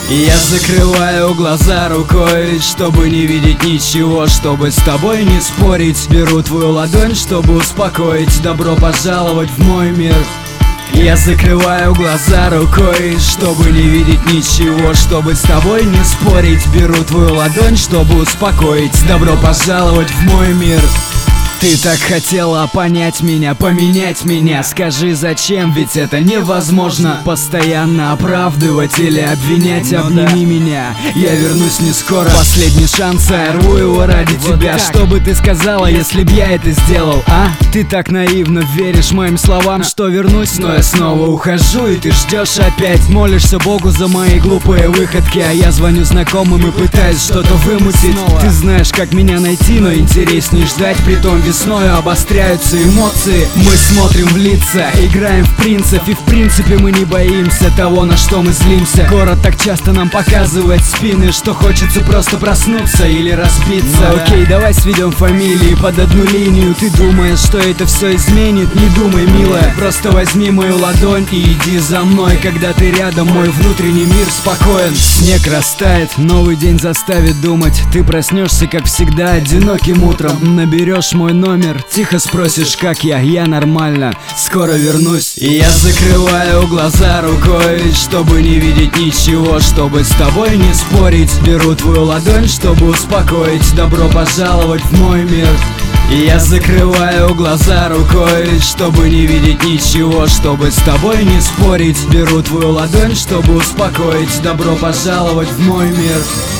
Я закрываю глаза рукой, чтобы не видеть ничего, чтобы с тобой не спорить. Беру твою ладонь, чтобы успокоить. Добро пожаловать в мой мир. Я закрываю глаза рукой, чтобы не видеть ничего, чтобы с тобой не спорить. Беру твою ладонь, чтобы успокоить. Добро пожаловать в мой мир. Ты так хотела понять меня, поменять меня. Скажи зачем, ведь это невозможно. Постоянно оправдывать или обвинять. Обними меня, я вернусь не скоро. Последний шанс, я рву его ради тебя. Что бы ты сказала, если б я это сделал, а? Ты так наивно веришь моим словам, что вернусь, но я снова ухожу. И ты ждешь опять, молишься Богу за мои глупые выходки. А я звоню знакомым и пытаюсь что-то вымутить. Ты знаешь, как меня найти, но интереснее ждать. Притом весною обостряются эмоции. Мы смотрим в лица, играем в принцев. И в принципе мы не боимся того, на что мы злимся. Город так часто нам показывает спины, что хочется просто проснуться или разбиться. Окей, давай сведем фамилии под одну линию. Ты думаешь, что это все изменит? Не думай, милая, просто возьми мою ладонь и иди за мной. Когда ты рядом, мой внутренний мир спокоен. Снег растает, новый день заставит думать. Ты проснешься, как всегда, одиноким утром. Наберешь мой номер, тихо спросишь, как я нормально, скоро вернусь. И я закрываю глаза рукой, чтобы не видеть ничего, чтобы с тобой не спорить. Беру твою ладонь, чтобы успокоить. Добро пожаловать в мой мир. И я закрываю глаза рукой, чтобы не видеть ничего, чтобы с тобой не спорить. Беру твою ладонь, чтобы успокоить. Добро пожаловать в мой мир.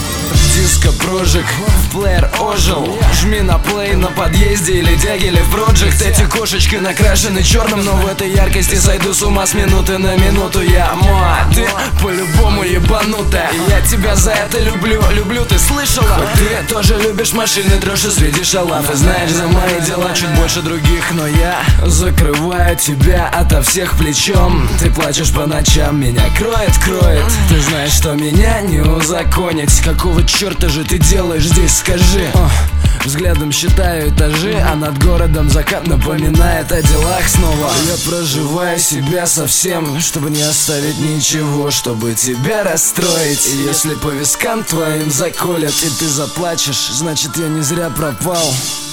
Диско Project, в плеер ожил. Жми на плей на подъезде или дягеле в Project. Эти кошечки накрашены черным, но в этой яркости сойду с ума с минуты на минуту. Я моа, ты по-любому ебанутая. И я тебя за это люблю, ты слышала? Ты тоже любишь машины, троши среди шалав. И знаешь, за мои дела чуть больше других, но я закрываю тебя ото всех плечом. Ты плачешь по ночам, меня кроет. Ты знаешь, что меня не узаконить. Какого черта же ты делаешь здесь, скажи? Взглядом считаю этажи, а над городом закат напоминает о делах снова. Я проживаю себя совсем, чтобы не оставить ничего, чтобы тебя расстроить. И если по вискам твоим заколят, и ты заплачешь, значит я не зря пропал.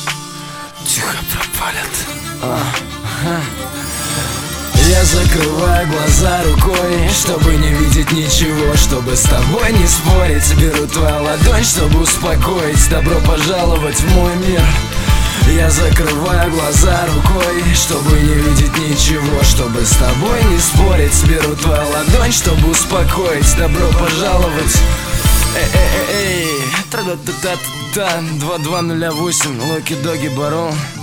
Тихо пропалят. Я закрываю глаза рукой, чтобы не видеть ничего, чтобы с тобой не спорить. Беру твою ладонь, чтобы успокоить. Добро пожаловать в мой мир. Я закрываю глаза рукой, чтобы не видеть ничего, чтобы с тобой не спорить. Беру твою ладонь, чтобы успокоить. Добро пожаловать. Эй, 2208, Локи Доги Барон.